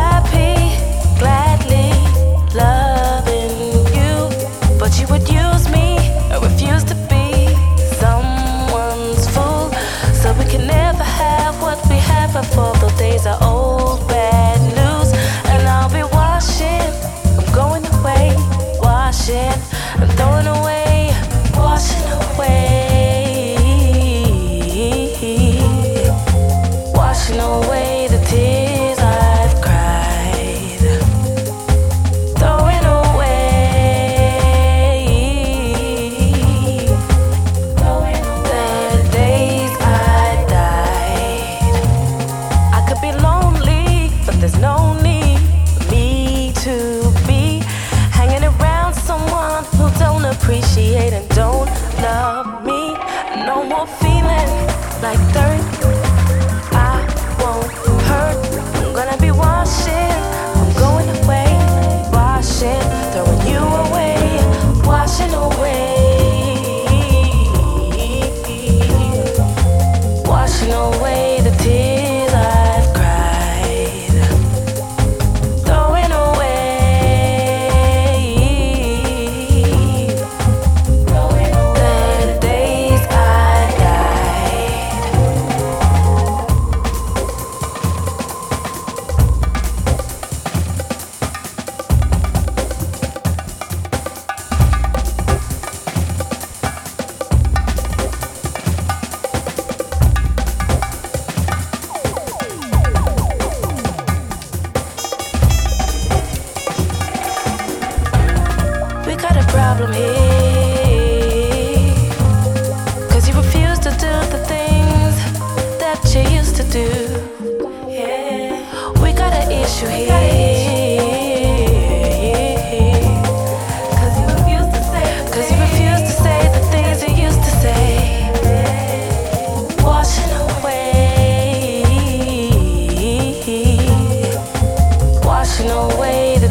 happy, gladly loving you, but you would use me. I refuse to be someone's fool, so we can never have what we had before. The days are old, bad news, and I'll be washing. I'm going away, washing, I'm throwing away, washing away. Washing away the tears I've cried, throwing away the days I died. I could be lonely, but there's no need for me to be hanging around someone who don't appreciate and don't love me. No more feeling like dirt. I'm gonna be washing, I'm going away, washing, throwing you away, washing away, washing away the tears I've cried, throwing away the days I died. We got a problem here, 'cause you refuse to do the things that you used to do. Yeah, we got an issue here, 'cause you refuse to say the things you used to say. Washing away, washing away the